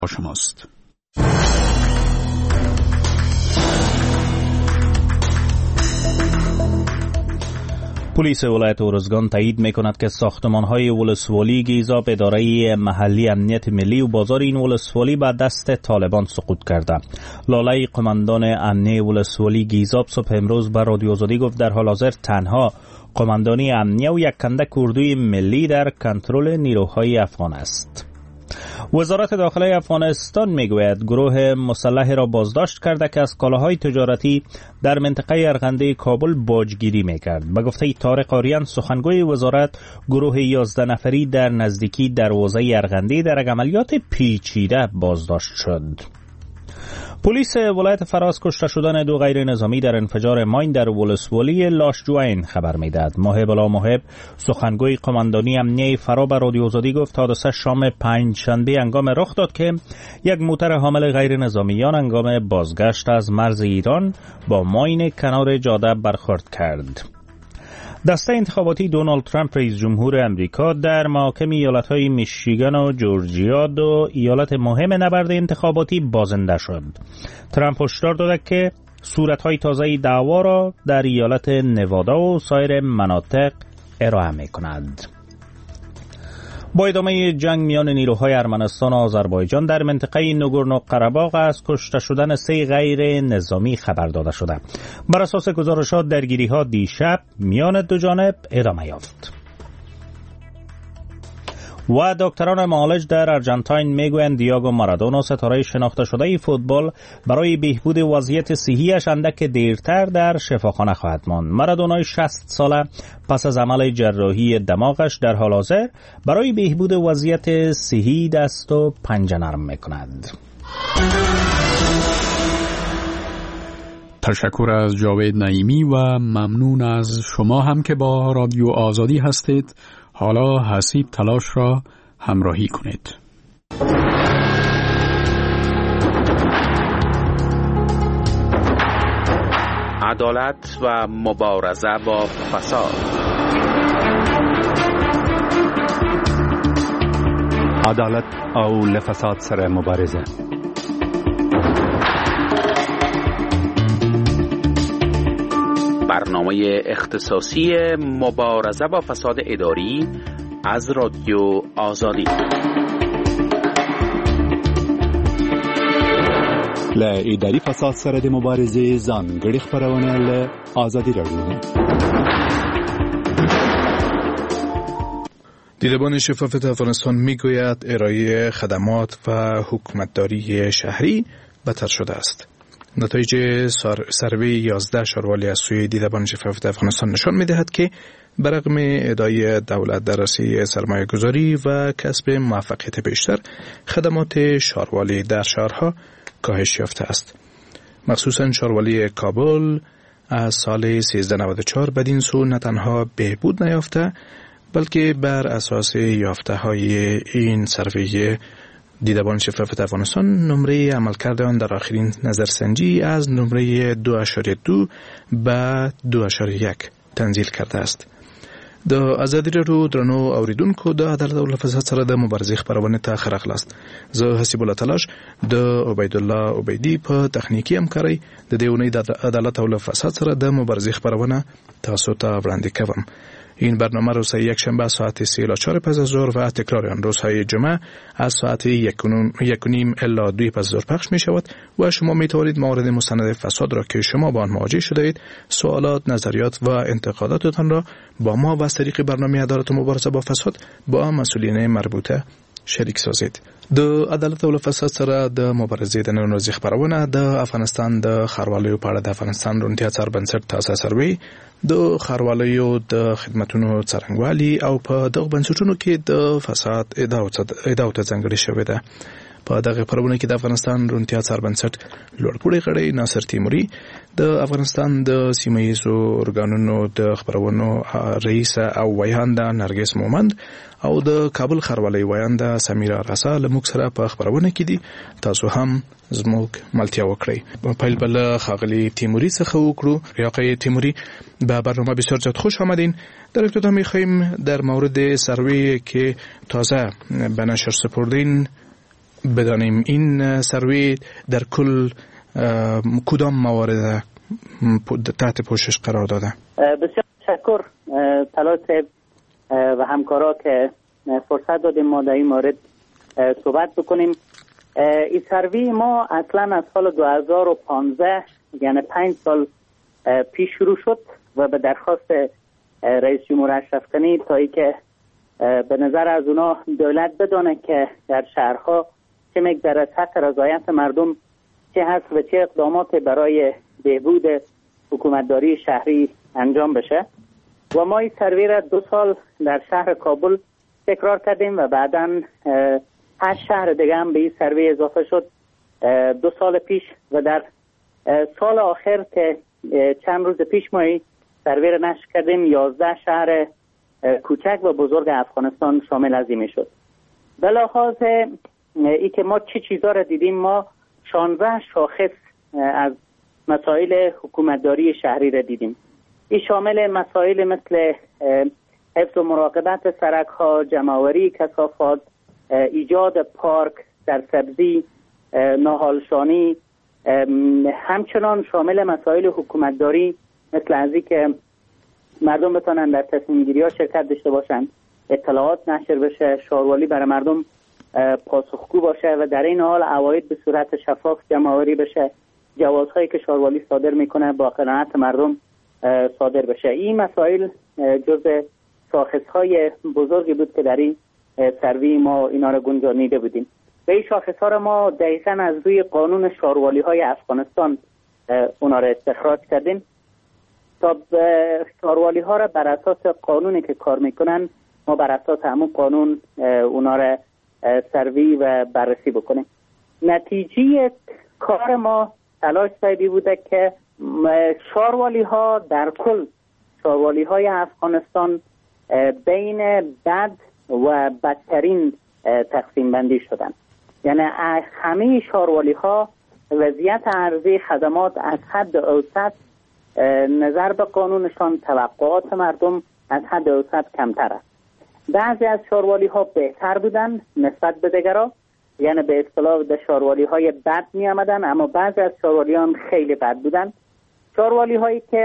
با شماست. پلیس ولایت ارزگان تایید میکند که ساختمان‌های ولسوالی گیزاب اداره محلی امنیت ملی و بازار این ولسوالی به دست طالبان سقوط کرده. لاله قماندان امنیه ولسوالی گیزاب صبح امروز به رادیو آزادی گفت در حال حاضر تنها قماندانی امنیه و یک کندک اردوی ملی در کنترل نیروهای افغان است. وزارت داخله افغانستان میگوید گروه مسلح را بازداشت کرده که از کالاهای تجارتی در منطقه ارغنده کابل باجگیری میکرد. به گفته طارق آریان سخنگوی وزارت، گروه 11 نفری در نزدیکی دروازه ارغنده در عملیات پیچیده بازداشت شد. پلیس ولایت فراز کشته شدن دو غیر نظامی در انفجار ماین در ولسوالی لاشجوین خبر میدهد. محب الله محب سخنگوی قماندانی امنیه فرا به رادیو آزادی گفت حادثه شام پنجشنبه هنگام رخ داد که یک موتر حامل غیر نظامیان هنگام بازگشت از مرز ایران با ماین کنار جاده برخورد کرد. دسته انتخاباتی دونالد ترامپ رئیس جمهور امریکا در محاکم ایالت‌های میشیگان و جورجیا دو ایالت مهم نبرد انتخاباتی بازنده شد. ترامپ هشدار داده که صورت‌های تازه دعوا را در ایالت نوادا و سایر مناطق ارائه می‌کند. با ادامه جنگ میان نیروهای ارمنستان و آذربایجان در منطقه نگورنو قره‌باغ از کشته شدن 3 غیر نظامی خبر داده شده. بر اساس گزارشات درگیری‌ها دیشب میان دو جانب ادامه یافت. و دکتران معالج در ارژانتین میگویند دیاگو مارادونا ستاره شناخته شده فوتبال برای بهبود وضعیت صحیش اندک دیرتر در شفاخانه خواهد ماند. مارادونا 60 ساله پس از عمل جراحی دماغش در حال حاضر برای بهبود وضعیت صحی دست و پنجه نرم میکند. تشکر از جاوید نعیمی و ممنون از شما هم که با رادیو آزادی هستید. حالا حسیب تلاش را همراهی کنید. عدالت و مبارزه با فساد. عدالت او لفساد سره مبارزه. برنامه اختصاصی مبارزه با فساد اداری از رادیو آزادی. ل اداري فساد سره د مبارزې ځانګړي خبرونه له آزادي رادیو. دیدبان شفافیت افغانستان میگوید ارائه خدمات و حکومتداری شهری بدتر شده است. نتایج سروی 11 شاروالی از سوی دیدبان شفافیت افغانستان نشان می‌دهد که برغم ادعای دولت در راسته سرمایه گذاری و کسب موفقیت بیشتر، خدمات شاروالی در شهرها کاهش یافته است. مخصوصاً شاروالی کابل از سال 1394 بدین سو نه تنها بهبود نیافته، بلکه بر اساس یافته‌های این سروی دیدبان شفافیت افغانستان نمره عملکرد آن در آخرین نظرسنجی از نمره 2.2 به 2.1 تنزیل کرده است. د ازادي رادیو درنو اوریدونکو د عدالت او فساد سره د مبارزې خبرونه ته خراغلاست. زه حسیب الله تلاش د عبید الله عبیدی په تخنیکی همکارۍ د دې اونۍ د عدالت او فساد سره د مبارزې خبرونه تاسو ته وړاندې کوم. این برنامه روز یکشنبه ساعت 3:04 پس از ظهر و تکرار آن روزهای جمعه از ساعت 1:30 الی 2 پس از ظهر پخش می شود و شما می توانید موارد مستند فساد را که شما با آن مواجه شده اید، سوالات، نظریات و انتقاداتتان را با ما و از طریق برنامه عدالت و مبارزه با فساد با مسئولین مربوطه شریک سازید. د عدالت او فساد سره د مبارزې د نن ورځې خبرونه د افغانستان د ښاروالۍ په اړه د افغانستان روڼتیا څربنسټ تاسو سروي د ښاروالۍ د خدماتونو څرنګوالي او په دغه بنسټونو کې د فساد ادعا ته ځانګړې شوې ده. په دغه خبرونه کې د افغانستان روڼتیا څربنسټ لوړپوړی غړی ناصر تیموري، د افغانستان د سیمه‌ییزو ارګانونو د خبرونو رئیس او ویانده نرګس مومند او د کابل ښاروالۍ ویانده سمیرا رسا لموږ سره په خبرونه کې دي. تاسو هم زموږ ملتیا وکړئ. پیل بل خاغلی تیموری څخه وکړو. آقای تیموری، به برنامه بسیار زیاد خوش آمدین. در ابتدا می‌خوایم در مورد سروی که تازه به نشر سپردین بدانیم این سروی در کل کدام موارد تحت پوشش قرار داده؟ بسیار تشکر طلایت صاحب و همکارا که فرصت دادیم ما در این مورد صحبت بکنیم. این سروی ما اصلا از سال 2015 یعنی 5 سال پیش شروع شد و به درخواست رئیس جمهور اشرف غنی تا ای که به نظر از اونا دولت بدانه که در شهرها چه مقدار سطح رضایت مردم چه هست و چه اقدامات برای بهبود حکومتداری شهری انجام بشه و ما این سروی را 2 سال در شهر کابل تکرار کردیم و بعداً 8 شهر دیگه هم به این سروی اضافه شد 2 سال پیش و در سال آخر که چند روز پیش ما این سروی را نشر کردیم 11 شهر کوچک و بزرگ افغانستان شامل از این شد. بلحاظ ای که ما چه چیزا را دیدیم، ما 16 شاخص از مسائل حکومتداری شهری را دیدیم. این شامل مسائل مثل حفظ و مراقبت سرک‌ها، جمع‌آوری کثافات، ایجاد پارک، سرسبزی، ناهالشانی، همچنان شامل مسائل حکومتداری مثل از این که مردم بتونن در تصمیم گیری ها شرکت داشته باشن، اطلاعات نشر بشه، شاروالی برای مردم پاسخگو باشه و در این حال عواید به صورت شفاف جمع‌آوری بشه، جوازهایی که شاروالی صادر میکنه با قناعت مردم صادر بشه. این مسائل جزء شاخص‌های بزرگی بود که در این سروی ما اینا رو گنجانیده بودیم و این شاخص‌ها رو ما دقیقاً از روی قانون شاروالی‌های افغانستان اونا رو استخراج کردیم تا شاروالی‌ها رو بر اساس قانونی که کار میکنن ما بر اساس همون قانون اونا رو سروی و بررسی بکنیم. نتیجه کار ما تلاش سعی بوده که شاروالی‌ها در کل شاروالی‌های افغانستان بین بد و بدترین تقسیم بندی شدن. یعنی همه شاروالی‌ها وضعیت عرضه خدمات از حد اوسط نظر به قانونشان، توقعات مردم از حد اوسط کمتر است. بعضی از شاروالی‌ها بهتر بودن نسبت به دیگرها، یعنی به اصطلاح در شاروالی‌های بد می آمدن، اما بعضی از شاروالی‌ها هم خیلی بد بودن. شاروالی‌هایی که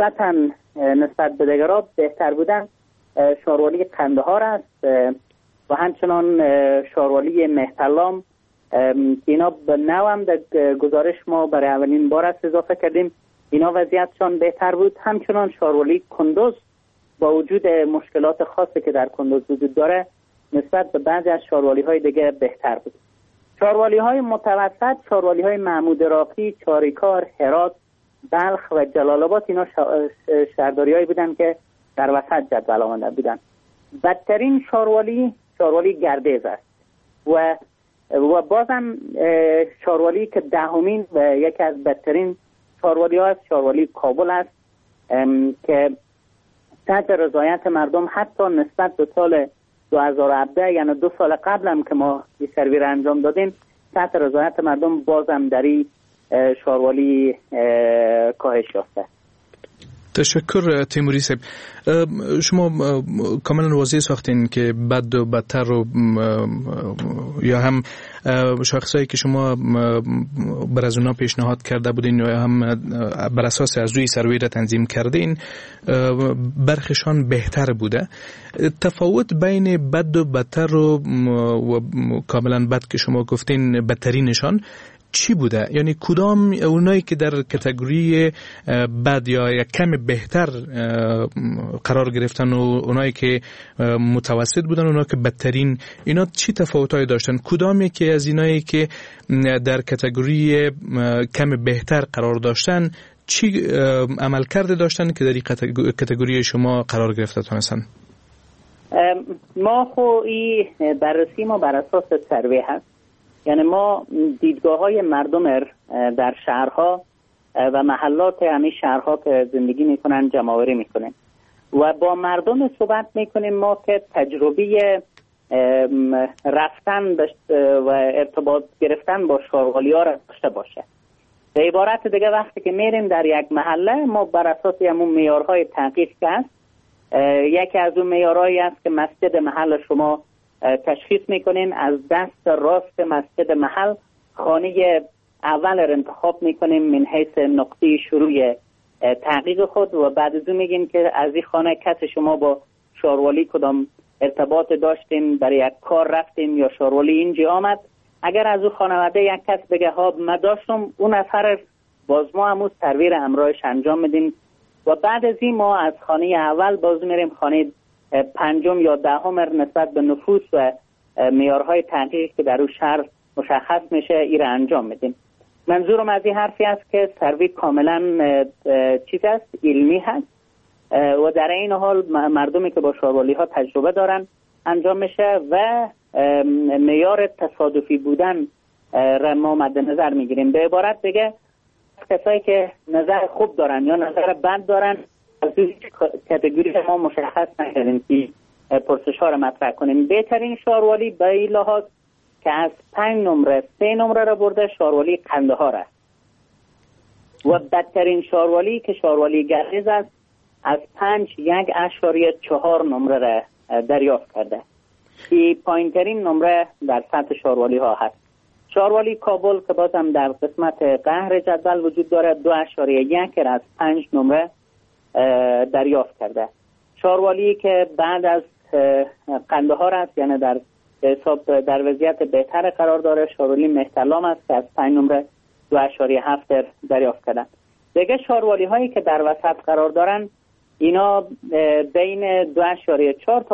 نسبت به دیگرها بهتر بودن شاروالی قندهار است و همچنان شاروالی مهترلام. اینا به نو هم در گزارش ما برای اولین بار است اضافه کردیم. اینا وضعیتشان بهتر بود. همچنان شاروالی کندوز با وجود مشکلات خاصی که در کندوز وجود داره نسبت به بعضی از شاروالی‌های دیگه بهتر بود. شاروالی‌های متوسط، شاروالی‌های محمود راقی، چاریکار، هرات، بلخ و جلال آباد اینا شهرداری‌هایی بودن که در وسط جدول آمده بودن. بدترین شاروالی گردیز است و بازم شاروالی که دهمین و یکی از بدترین شاروالی ها است شاروالی کابل است که سطح رضایت مردم حتی نسبت به سال 2017 یعنی 2 سال قبل هم که ما این سروی را انجام دادیم سطح رضایت مردم بازم در این شاروالی کاهش یافته. تشکر تیموری صاحب. شما کاملا واضح ساختین که بد و بدتر رو یا هم شخصایی که شما بر از اونا پیشنهاد کرده بودین یا هم بر اساس از روی سروی را تنظیم کردین برخشان بهتر بوده. تفاوت بین بد و بدتر و کاملا بد که شما گفتین بدترینشان چی بوده؟ یعنی کدام اونایی که در کاتگوری بد یا کم بهتر قرار گرفتن و اونایی که متوسط بودن اونا که بدترین، اینا چی تفاوتایی داشتن؟ کدام یکی از اینایی که در کاتگوری کم بهتر قرار داشتن چی عمل کرده داشتن که در این کاتگوری شما قرار گرفته تونستن؟ ما خو این بررسی ما بر اساس سروی هست، یعنی ما دیدگاه‌های مردم در شهرها و محلات همین شهرها که زندگی میکنن جمع‌آوری میکنیم و با مردم صحبت میکنیم ما که تجربه رفتن و ارتباط گرفتن با شاروالی‌ها را داشته باشه. به عبارت دیگه وقتی که میریم در یک محله ما بر اساس همون معیارهای تحقیق که هست، یکی از اون معیارهایی است که مسجد محل شما تشخیص میکنین از دست راست مسجد محل خانه اول را انتخاب میکنیم من حیث نقطه شروع تحقیق خود و بعد از اون میگین که از این خانه کس شما با شاروالی کدام ارتباط داشتین، برای یک کار رفتین یا شاروالی اینجا آمد. اگر از اون خانواده یک کس بگه ها من داشتم، اون نفر باز ما همون سرویر امرایش انجام میدیم و بعد از این ما از خانه اول باز میریم خانه پنجم یا دهم نسبت به نفوس و معیارهای تحقیق که در اون شهر مشخص میشه ایره انجام میدیم. منظورم از این حرفی است که سروی کاملا چیز است، علمی هست و در این حال مردمی که با شاروالی ها تجربه دارن انجام میشه و معیار تصادفی بودن را ما مد نظر میگیریم. به عبارت بگه کسایی که نظر خوب دارن یا نظر بد دارن از این کاتگوری ما مشخص نکردیم که پرسش ها را مطرح کنیم. بهترین شاروالی به این لحاظ که از 5 نمره 3 نمره را برده شاروالی قندهار است و بدترین شاروالی که شاروالی گردیز است از 5 1.4 نمره را دریافت کرده. این پایینترین نمره در سطح شاروالی ها هست. شاروالی کابل که بازم در قسمت قهر جدول وجود داره 2.1 را از 5 نمره دریافت کرده. شاروالی که بعد از قندهار است، یعنی در حساب در وضعیت بهتر قرار داره، شاروالی مهترلام است که از 5 نمره 2.7 دریافت کردن. دیگه شاروالی هایی که در وسط قرار دارن اینا بین 2.4 تا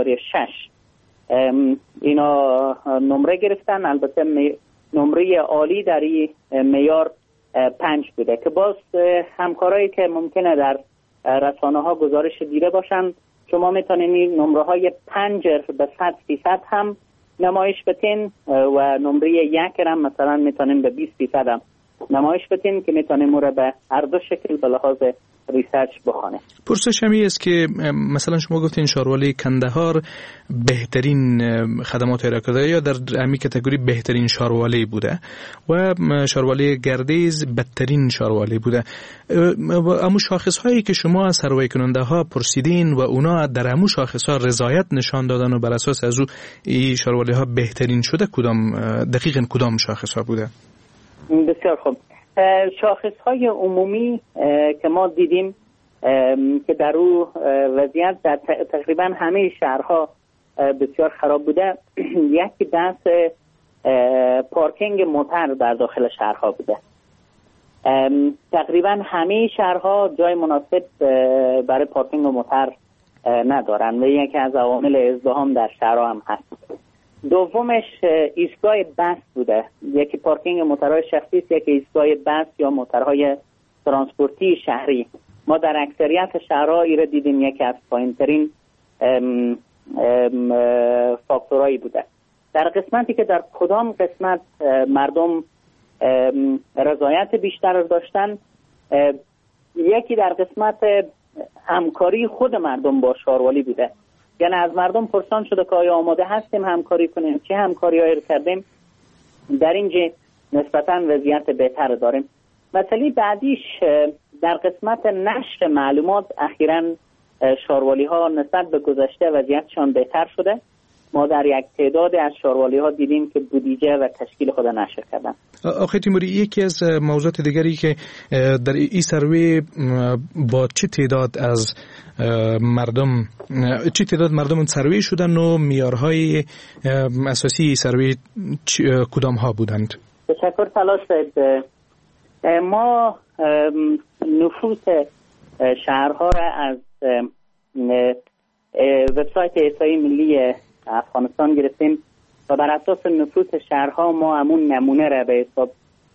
2.6 اینا نمره گرفتن. البته نمره عالی در این معیار 5 بوده که باز همکارایی که ممکنه در رسانه ها گزارش دیده باشن، شما میتونین این نمره های 5 به 100% هم نمایش بتین و نمره 1 هم مثلا میتونین به 20% هم نمایش بتین که میتونین مورد به هر دو شکل به لحاظ ریسرچ بخونه. پرسش همی است که مثلا شما گفتین شاروالی کندهار بهترین خدمات ارائه کرده یا در همین کاتگوری بهترین شاروالی بوده و شاروالی گردیز بدترین شاروالی بوده. اما شاخص هایی که شما از سروی کننده ها پرسیدین و اونا در همون شاخص ها رضایت نشان دادن و بر اساس از او این شاروالی ها بهترین شده، دقیقاً کدام شاخص ها بوده؟ بسیار خوب. شاخص های عمومی که ما دیدیم که در او وضعیت در تقریبا همه شهرها بسیار خراب بوده. یکی بحث پارکینگ موتر در داخل شهرها بوده. تقریبا همه شهرها جای مناسب برای پارکینگ موتر ندارن و یکی از عوامل ازدحام در شهرها هم هست. دومش ایستگاه بس بوده. یکی پارکینگ موترهای شخصی است، یکی ایستگاه بس یا موترهای ترانسپورتی شهری. ما در اکثریت شهرها ایره دیدیم یکی از پایین‌ترین فاکتورهایی بوده. در قسمتی که در کدام قسمت مردم رضایت بیشتر داشتن، یکی در قسمت همکاری خود مردم با شاروالی بوده. یعنی از مردم پرسان شده که آیا آماده هستیم همکاری کنیم، چه همکاری هایی کردیم، در اینجا نسبتاً وضعیت بهتر داریم. مسئله بعدیش در قسمت نشر معلومات اخیراً شاروالی ها نسبت به گذشته وضعیتشان بهتر شده. ما در یک تعداد از شاروالی ها دیدیم که بودجه و تشکیل خود نشر کردن. آقای تیموری، یکی از موضوعات دیگری که در این سروی با چه تعداد مردم سروی شدن و معیارهای اساسی سروی کدام ها بودند؟ تشکر تلاش دارید. ما نفوس شهرها را از وبسایت احصایی ملی افغانستان گرفتیم و بر اساس نفوس شهرها ما همون نمونه را به حساب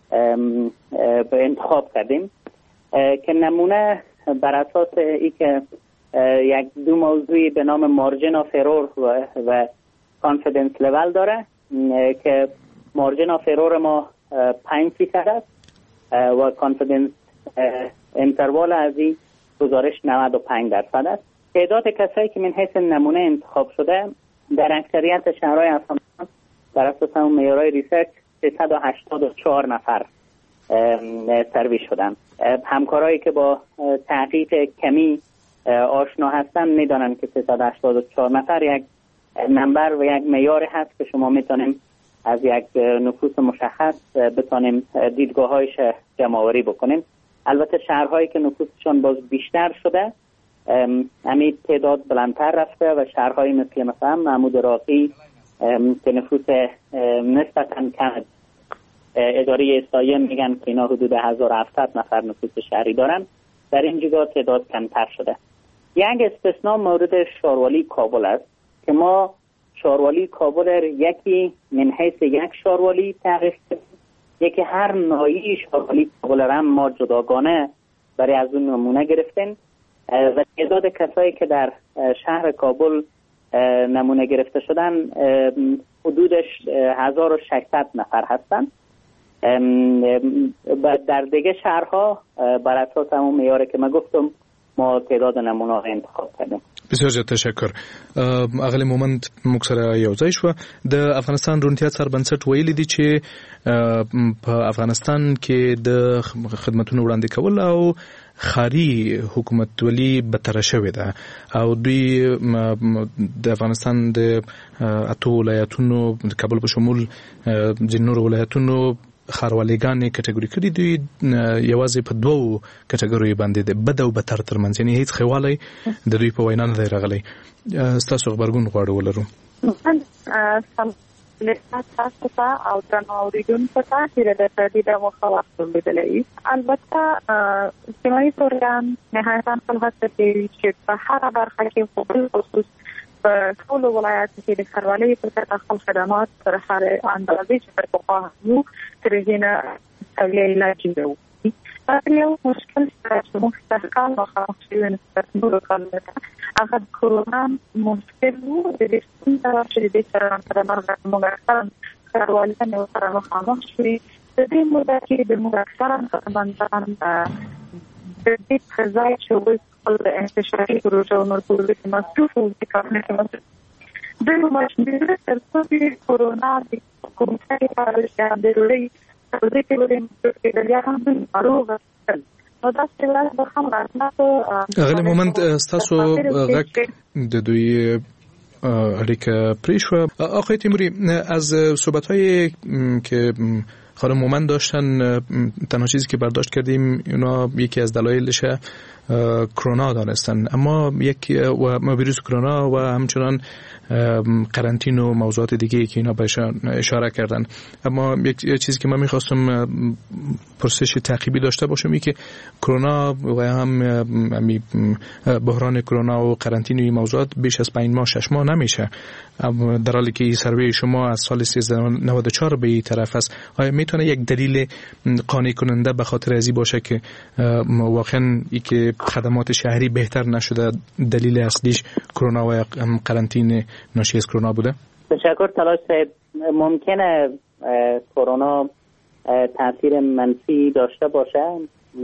انتخاب کردیم که نمونه بر اساس ای که یک دو موضوعی به نام مارجن آف ارور و کانفیدنس لول داره که مارجن آف ارور ما 5% است و کانفیدنس انتروال از این گزارش 95% است. تعداد کسایی که من حیث نمونه انتخاب شده در اکثریت شهرهای افغانستان بر اساس همون معیارهای ریسرچ 384 نفر سروی شدن. همکارایی که با تحقیق کمی آشنا هستن میدانن که 384 نفر یک نمبر و یک معیار هست که شما میتونیم از یک نفوس مشخص بتونیم دیدگاه‌هایش جمع‌آوری بکنیم. البته شهرهایی که نفوسشون باز بیشتر شده همین تعداد بلندتر رفته و شهرهایی مثلا محمود راقی که نفوس نسبتاً کم، اداره احصایه میگن که اینا حدود 1700 نفر نفوس شهری دارن، در این جگاه تعداد کمتر شده. یک استثناء مورد شاروالی کابل است که ما شاروالی کابل یکی من حیث یک شاروالی تعریف کردیم، یکی هر ناحیه شاروالی کابل را ما جداگانه برای از اون نمونه گرفتیم و تعداد کسایی که در شهر کابل نمونه گرفته شدن حدودش 1600 نفر هستند. در دیگه شهرها بر اساس همون معیاری که من گفتم ما تعداد نمونه ها انتخاب کردیم. بسیار زیاد تشکر. اغلی مومند مکسره یوځای شو د افغانستان روڼتیا سربنسټ ویلي دي چې په افغانستان کې د خدماتونو وړاندې کول او خاري حکومتولي بتره شوې ده او دوی د افغانستان د اتو ولایتونو کابل په شمول د نور ولایتونو خاروالیګانې کټګوري کړي دي یوازې په دوو کټګوریو باندې د بد او بتر ترمنځ، یعنی هیڅ خواله د دوی په وینا نه دی راغلی. ستاسو خبرګون غواړو ولرو. تاسو ته او درنو اوریدونکو ته چې د تدریس د مخاطب لیدلې البته سیمایي پروګرام نهایتاً خپل هڅه کوي چې په هر برخه کې په خصوص په ټول ولایاتو کې د خاروالۍ په تر خپل خدمات تر هر اندازې چې په پخوا نو ترېنه اولیه لاجیو یو مشکل چې موږ څنګه مخامخ شوو نو کله هغه کورونا مشکل وو د دې څنګه چې د سره موږ خاروالۍ نو سره مخامخ شوو د دې موده کې د موږ اکثرا باندې د دې ځای چې خپل انتشاري پروژه او نور پروژې کې مصروف وو چې کارونه کوي د ماشینري تر څو چې کورونا د کومه لپاره د ضروري اغلی مومند ستاسو غک د دوی اړیکه پریشو. آقای تیموری، از صحبت‌هایی که خانم مومند داشتن تنها چیزی که برداشت کردیم اونا یکی از دلایلش کرونا دانستن، اما و ویروس کرونا و همچنان قرنطینه و موضوعات دیگه که اینا بهش اشاره کردن. اما یک چیزی که من می‌خواستم پرسش تعقیبی داشته باشم اینه که کرونا و هم بحران کرونا و قرنطینه موضوعات بیش از 5 ماه 6 ماه نمیشه، در حالی که سروی شما از سال 1394 به این طرف است. آیا میتونه یک دلیل قانع کننده به خاطر ازی باشه که واقعا ای که خدمات شهری بهتر نشده دلیل اصلیش کرونا و قرنطینه ناشی از کرونا بوده؟ تشکر تلاش صاحب. ممکنه کرونا تاثیر منفی داشته باشه،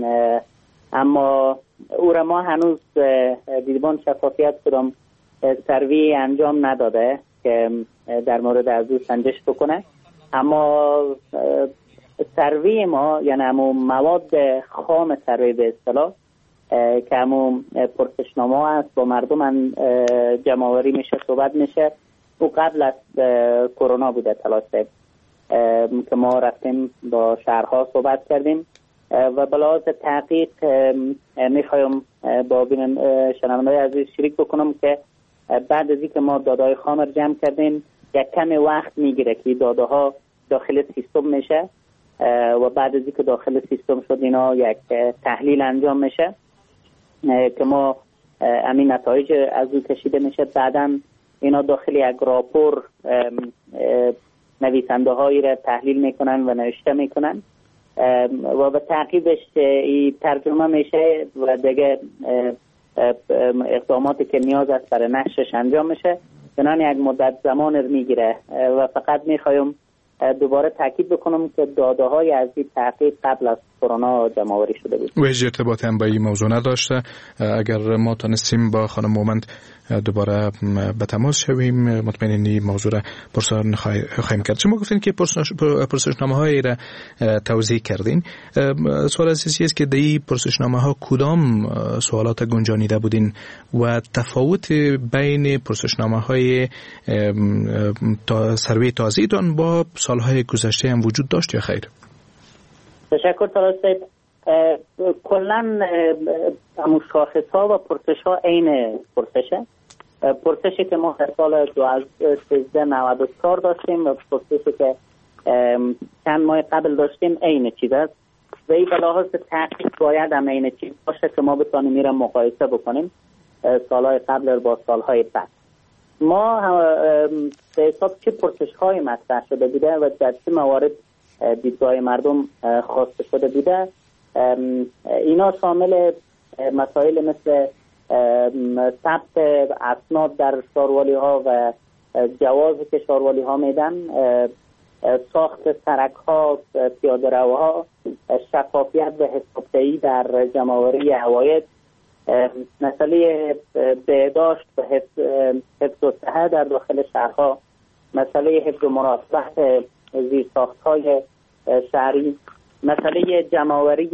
اما او را ما هنوز دیدبان شفافیت کدام سروی انجام نداده که در مورد از او سنجش بکنه. اما سروی ما یعنی همون مواد خام سروی به اصطلاح که همون پرسشنامه است با مردم جمع‌آوری میشه، صحبت میشه، او قبل از کرونا بوده تلاشه که ما رفتیم با شهرها صحبت کردیم و به لحاظ تحقیق میخوایم با شنونده‌های عزیز شریک بکنم که بعد از اینکه ما داده‌های خام را جمع کردیم یک کمی وقت میگیره که داده‌ها داخل سیستم میشه و بعد از اینکه داخل سیستم شد اینا یک تحلیل انجام میشه که ما همین نتایج از او کشیده میشه. بعداً اینا داخل یک راپور نویسنده هایی را تحلیل میکنن و نوشته میکنن و به تعقیبش ترجمه میشه و دیگه اقداماتی که نیاز است برای نشرش انجام میشه. چنان یک مدت زمان رو میگیره و فقط میخوایم دوباره تاکید بکنم که داده های از این تحقیق قبل از کرونا جمع‌آوری شده بود. و هیچ ارتباطی هم با این موضوع نداشته. اگر ما تونستیم با خانم مومند دوباره به تماس شویم، مطمئن این موضوع را پرسان خواهیم کرد. شما گفتین که پرسشنامه‌هایی را توضیح کردین. سوال اساسی است که در این پرسشنامه‌ها کدام سوالات گنجانیده بودین و تفاوت بین پرسشنامه‌های سروی تازه‌تان با سالهای گذشته هم وجود داشت یا خیر؟ تشکر طلعت صاحب. کلاً همون شاخص‌ها و پرسش‌ها عین پرسشه. پرسشی که ما در سال 1394 داشتیم و پرسشی که چند ماه قبل داشتیم عین چیز است و این به لحاظ تحقیق باید هم عین چیز باشه که ما بتونیم میرم مقایسه بکنیم سالهای قبل با سالهای بعد. ما به حساب چه پرسش‌های مطرح شده بوده و در چه موارد دیدگاه مردم خواسته شده بوده، اینا شامل مسائل مثل ثبت اسناد در شاروالی ها و جوازی که شاروالی ها میدن، ساخت سرک ها، پیاده روها، شفافیت و حسابدهی در جمع‌آوری عواید، مسئله بهداشت و حفظ و صحت در داخل شهرها، مسئله حفظ و مراقبت زیرساخت‌های شهری، مسئله جمع‌آوری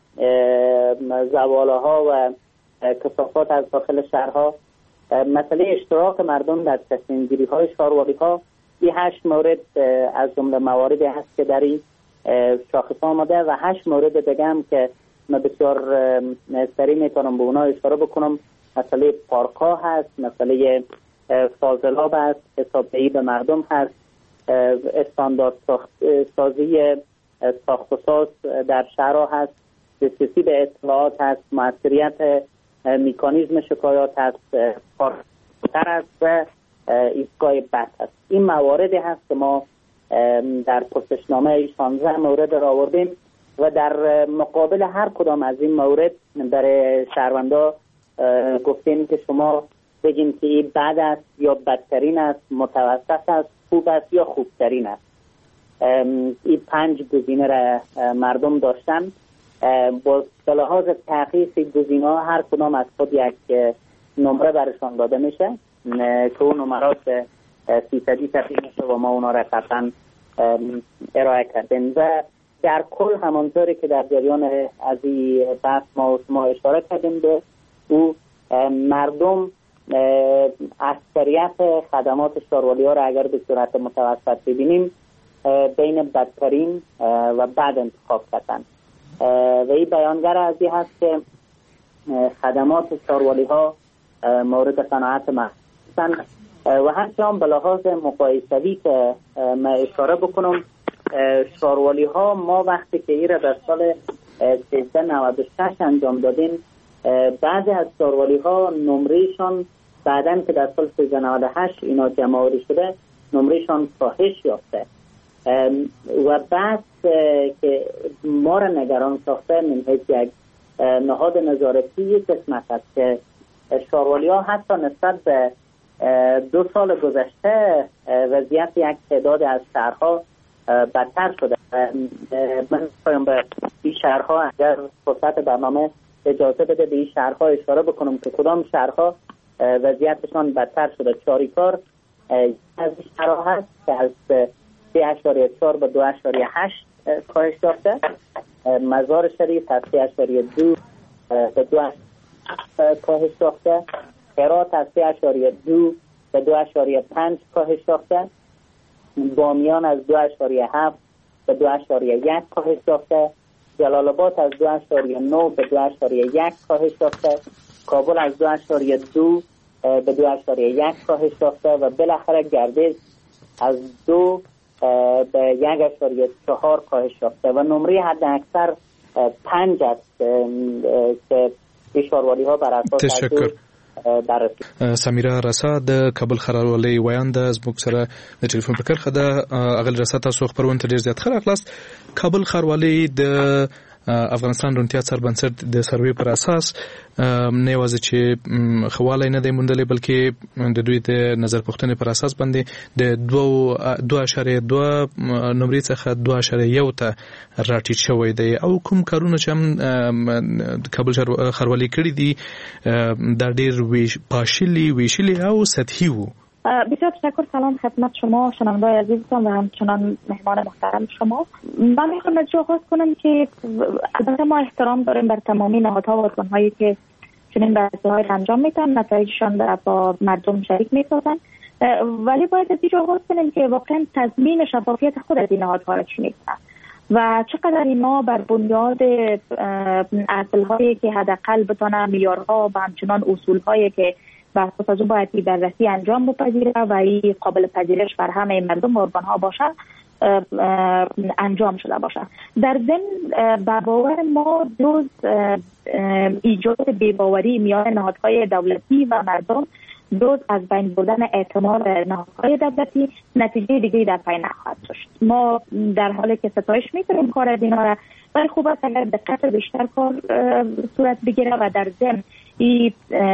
زباله‌ها و کثافات از داخل شهرها، مسئله اشتراک مردم در تصمیم‌گیری‌های شاروالی‌ها. این 8 مورد از جمله مواردی هست که در این شاخص آمده و 8 مورد دیگه هم که من بسیار سریع میتونم به اونا اشاره بکنم. مسئله پارک‌ها هست، مسئله فاضلاب هست، حسابدهی به مردم هست، استاندارد سازی ساخت و ساز در شهرها هست، دسترسی به اطلاعات هست، مؤثریت مکانیزم شکایات هست، پارکتر هست و ایستگاه بس هست. این مواردی هست که ما در پرسشنامه 16 مورد را آوردیم و در مقابل هر کدام از این مورد برای شهروندا گفتیم که شما بگین که این بد است یا بدترین است، متوسط است، خوب است یا خوبترین است. این 5 گزینه را مردم داشتن. با لحاظ تحقیق گزینه‌ها هر کدام از خود یک نمره برشان داده میشه که اون نمرات 300 تقسیم میشه و ما اونا را قطعا ارائه کردیم و در کل همانطوری که در جریان از این بحث ما اشاره کردیم به او، مردم اکثریت خدمات شاروالی ها را اگر به صورت متوسط ببینیم بین بدترین و بد انتخاب کردن و این بیانگر از این هست که خدمات شاروالی ها مورد قناعت ما هستند و همچنان به لحاظ مقایسوی که من اشاره بکنم، شاروالی ها ما وقتی که این را در سال 1396 انجام دادیم، بعضی از شاروالی ها نمرهشان بعدن که در سال 1398 اینا جمع‌آوری شده نمرهشان کاهش یافته و بعد که ما را نگران ساخته من حیث یک نهاد نظارتی یک قسمت است که شاروالی ها حتی نسبت به 2 سال گذشته وضعیت یک تعداد از شهرها بدتر شده. من می‌خوایم به این شهرها اگر فرصت برنامه اجازه بده به این شهرها اشاره بکنم که کدام شهرها وضعیتشان بدتر شده. چاریکار از این شهرها هست که از 3.4 به 2.8 کاهش یافته. مزار شریف از 3.2 به 2 کاهش یافته. هرات از 3.2 به 2.5 کاهش یافته. بامیان از 2.7 به 2.1 کاهش یافته. جلال آباد از 2.9 به 2.1 کاهش یافته. کابل از 2.2 به 2.1 کاهش یافته و بالاخره گردش از 2 به 1.4 کاهش یافته و نمره حد اکثر 5 است که شاروالی ها بر اساس سمیره رسا د کابل خرالولۍ ویانده زموږ سره د ټلیفون په کرښه ده. اغل رسا تاسو خبرونه ته ډېر زیات ښه راغلاست. کابل ښاروالۍ د افغانستان رونتیا سربنسټ د سروې پر اساس نه یوازې چې خواله نه دی موندلې بلکې د دوی د نظر پوښتنې پر اساس باندې د 2.2 نمرې څخه 2.1 ته راټیټ شوی دی او کوم کارونه چې هم د کابل ښاروالۍ کړي دي دا ډېر ویشلي او سطحي وو. بسیار تشکر. سلام خدمت شما شنونده‌های عزیزتان و همچنان مهمان محترم شما. من میخوام از آغاز کنم که البته ما احترام داریم بر تمامی نهادها و ارگان‌هایی که چنین بررسی‌های را انجام میدن، نتایجشان را با مردم شریک میسازن، ولی باید از اینجا آغاز کنیم که واقعا تضمین شفافیت خود از این نهادها را چی نیست و چقدر اینا بر بنیاد اصل‌هایی که حداقل بتونن معیارها و همچنان اصول‌هایی که بر اساس از او باید بررسی انجام بپذیره و این قابل پذیرش بر همه مردم و ارگان‌ها باشه انجام شده باشه. در ضمن با باور ما جز ایجاد بی‌باوری میان نهادهای دولتی و مردم، جز از بین بردن اعتماد نهادهای دولتی، نتیجه دیگری در پی نخواهد داشت. ما در حالی که ستایش می‌کنیم کار از اینا را، ولی خوب است اگر دقت بیشتر کار صورت بگیره و در ضمن این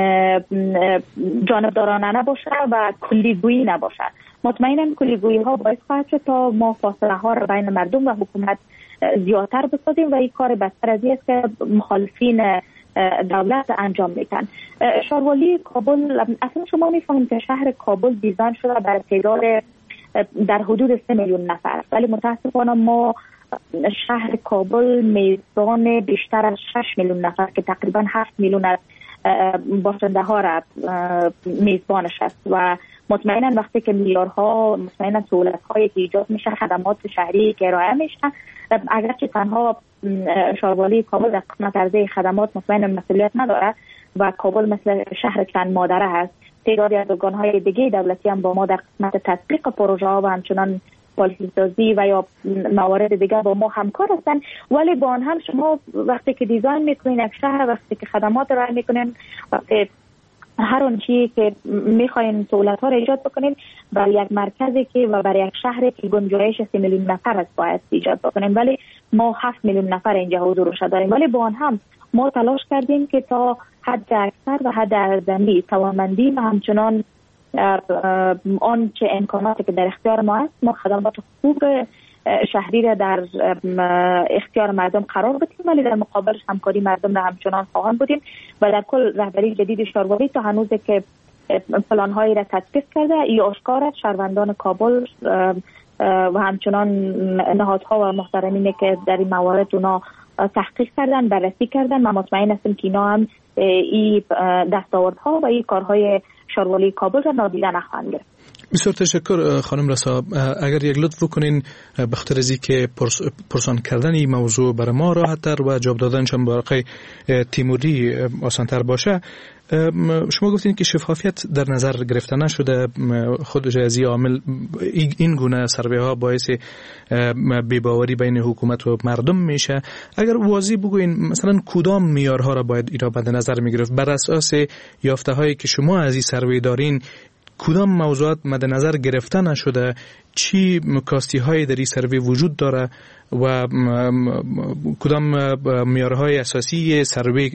جانبدارانه نباشه و کلیگویی نباشه. مطمئناً کلیگویی ها باعث خواهد شد تا ما فاصله ها را بین مردم و حکومت زیادتر بسازیم و این کار بدتر از این است که مخالفین دولت انجام میدن. ښاروالي کابل، اصلا شما میفهمید که شهر کابل دیزاین شده برای تعداد در حدود 3 میلیون نفر، ولی متاسفانه ما شهر کابل میزبان بیشتر از 6 میلیون نفر که تقریبا 7 میلیون از باشنده ها را میزبانش است و مطمئنا وقتی که معیارها، مطمئنا سهولت هایی که ایجاد میشه، خدمات شهری که ارائه میشه، اگرچه تنها ښاروالي کابل در قسمت عرضه خدمات مطمئنا مسئولیت نداره و کابل مثل شهر چند مادره هست، تعدادی از ارگان‌های دیگه دولتی هم با ما در قسمت تطبیق پروژه ها و همچنان پالیسی سازی و یا موارد دیگه با ما همکار هستن، ولی با آن هم شما وقتی که دیزاین میکنین یک شهر، وقتی که خدمات ارائه میکنین، وقتی هر اون چیزی که میخواین سهولت ها را ایجاد بکنین برای یک مرکزی که و برای یک شهری که گنجایش 3 میلیون نفر است باید ایجاد بکنین، ولی ما 7 میلیون نفر اینجا حضورش داریم، ولی با آن هم ما تلاش کردیم که تا حد اکثر و حد ارزنده توانمندی و همچنان آنچه امکاناتی که در اختیار ما است، ما خدمات خوب شهری را در اختیار مردم قرار بدیم، ولی در مقابلش همکاری مردم را همچنان خواهان بودیم و در کل رهبری جدید ښاروالي تا هنوز که پلان‌هایی را تطبیق کرده، ای آشکار است شهروندان کابل و همچنان نهادها و محترمینی که در این موارد اونا تحقیق کردن، بررسی کردن، ما مطمئن هستیم که اینا هم این دستاوردها و این کارهای ښاروالي کابل را نادیده نخواهند گرفت. بسیار تشکر خانم رسا. اگر یک لطف کنین به خاطر از اینکه پرسان کردن این موضوع برای ما راحت‌تر و جواب دادنش هم برای تیموری آسان‌تر باشه، شما گفتین که شفافیت در نظر گرفته نشده، خودش از این عامل این گونه سروی ها باعث بی‌باوری بین حکومت و مردم میشه. اگر واضح بگوین مثلا کدام معیارها را باید اینا مد نظر میگرفت بر اساس یافته هایی که شما از این سروی دارین؟ کدام موضوعات مد نظر گرفته نشده؟ چی کاستی های در این سروی وجود داره و کدام معیارهای اساسی سروی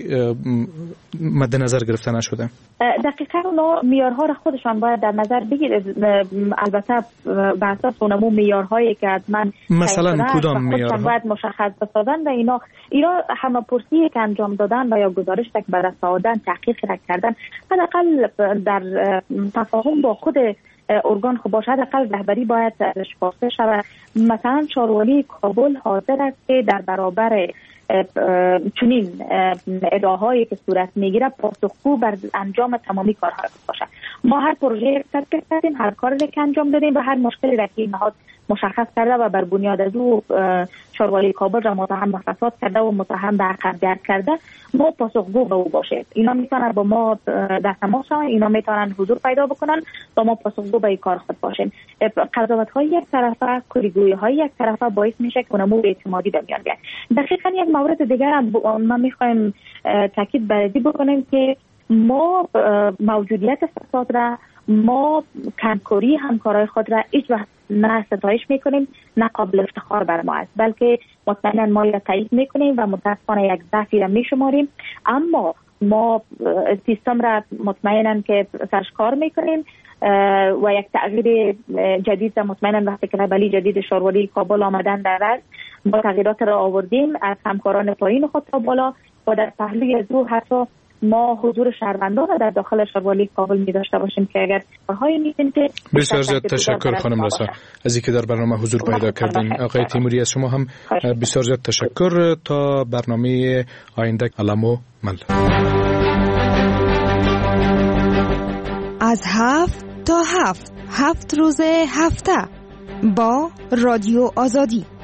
مد نظر گرفته نشده؟ دقیقاً اونا معیارها را خودشان باید در نظر بگیره، البته بر اساس اونمو معیارهایی که حتما مثلا کدام معیارها باید مشخص بسازن و اینا همه پرسی که انجام دادن و یا گزارش که بررسی دادن، تحقیق را کردن، حداقل در تفاهم با خود ارگان خب باشه، حداقل رهبری باید ازش پرسش شود. مثلا ښاروالي کابل حاضر است که در برابر چنین ادعاهایی که صورت میگیره پاسخگو بر انجام تمامی کارها باشه. ما هر پروژه تطبیق کردیم، هر کاری که انجام دادیم و هر مشکلی را که نهاد مشخص کرده و بر بنیاد از او ښاروالي کابل را متهم به فساد کرده و متهم به عقب‌گرد کرده، ما پاسخگو به او باشه. اینا میتونن با ما در تماس شوند، اینا میتونن حضور پیدا بکنن تا ما پاسخگو به این کار خود باشیم. قضاوت‌های یک طرفه، کلیگویی‌های یک طرفه باعث میشه که اونمو اعتمادی به میان بیاد. دقیقاً یک مورد دیگر هم ما میخوایم تاکید بر این بکنیم که ما موجودیت فساد را ما کنکوری همکارای خود را هیچ وقت نه ستایش میکنیم نه قابل افتخار بر ما است، بلکه مطمئنا ما را تایید میکنیم و متاسفانه یک ضعفی را میشماریم، اما ما سیستم را مطمئنا که سرش کار میکنیم و یک تغییر جدید را مطمئنا وقتی که رهبری جدید شاروالی کابل آمدن در است ما تغییرات را آوردیم از همکاران پایین خود تا بالا و در پهلوی از او حتی ما حضور شهروندان را در داخل شاروالی کابل می داشته باشیم که اگر کارهایی می‌کنیم که بسیار زیاد تشکر خانم رسا از اینکه در برنامه حضور پیدا کردین. آقای تیموری از شما هم بسیار زیاد تشکر. تا برنامه آینده علمو مل. از 7 تا 7 روز هفته با رادیو آزادی.